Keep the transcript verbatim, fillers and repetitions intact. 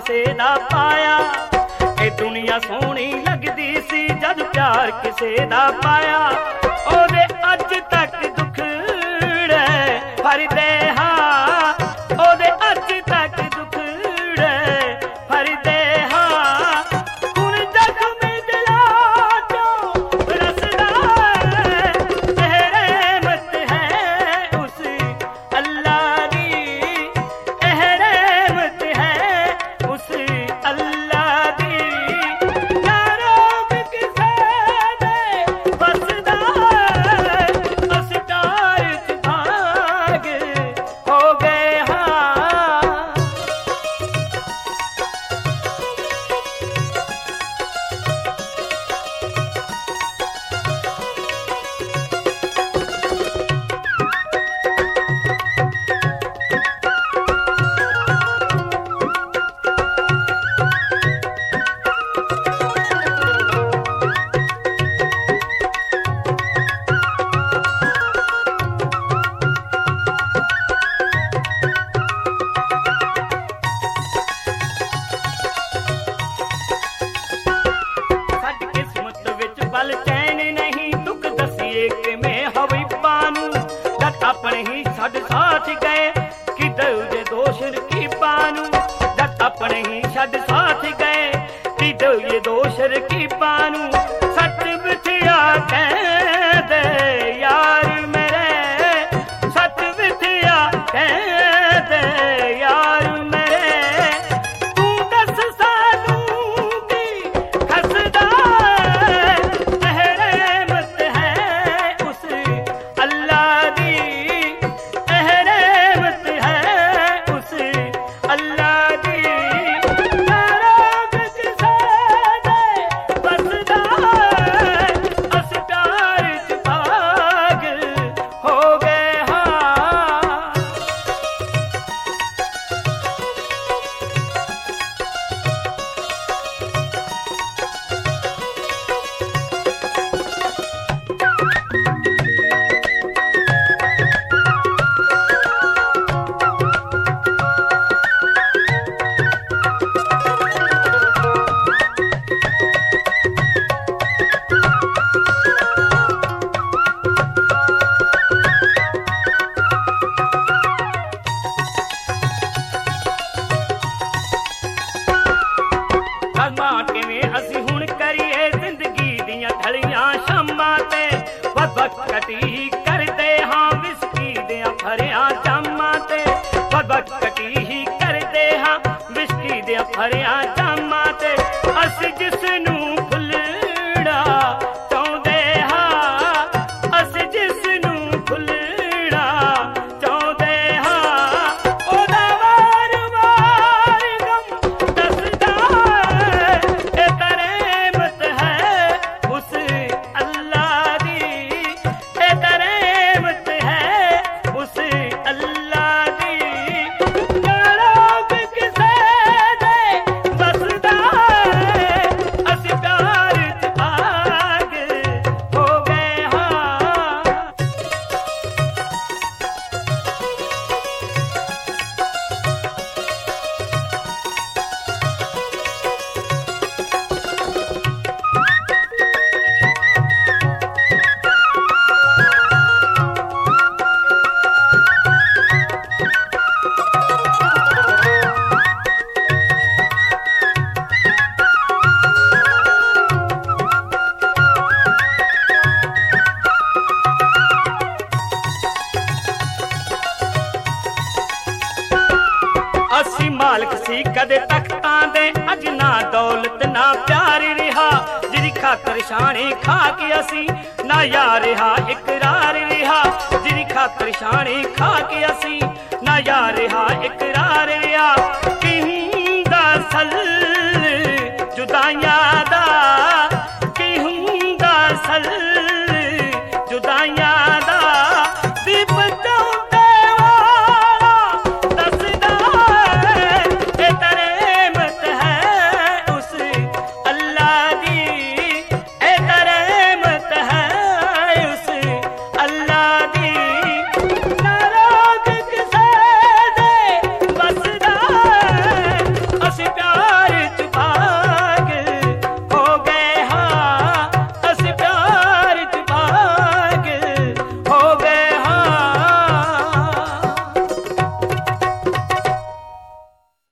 किसे दा पाया। ए दुनिया सोहनी लगदी सी जद प्यार किसे दा पाया। ओदे अज तक दुखड़े फरदे हां, ओदे अज तक दुखड़े फरदे हां। हुण जख्म दिला चों रसदा एह रहमत है उस अल्लाह दी, एह रहमत है उस अल्लाह दी। यारो किसे दे बसदा अस प्यार च भाग हो गए हां। साडी किस्मत विच बल चैन नहीं, दुख दसीए किवें हबीबां नूं। जद अपने ही छड्ड साथ गए कि दे दोष रकीबां नूं। जद अपने ही छड्ड साथ गए कि दे दोष रकीबां नूं। सच बिथिया कह दे यार मेरे, सच बिथिया कह दे यार मेरे। तू दस सानू की हसदा एह रहमत है उस अल्लाह दी, एह रहमत है उस अल्लाह दी। यारो किसे दे बसदा अस प्यार च भाग हो गए हां। कलमा किवें असीं हुण करिए जिंदगी दियां ढलियां शामां ते। बदबकती करदे हां विस्की दियां भरियां जामां ते। बदबकती ही करदे हां विस्की दियां भरियां जामां ते। असीं जिसनूं भुलना चाहुंदे हां, असीं जिसनूं भुलना चाहुंदे हां। ओदा वार वार गम दसदा ए रहमत है उस अल्लाह दी, ए रहमत है उस अल्लाह दी। यारो किसे दे बसदा अस प्यार च भाग हो गए हां। असी मालक सी कदे तख्तां दे, अज ना दौलत ना प्यार रिहा। जिदी खातर शानी खा के असी ना यार रिहा इकरार रिहा। जिदी खातर शानी खा के असी ना यार रिहा इकरार रिहा। कि हुंदा सल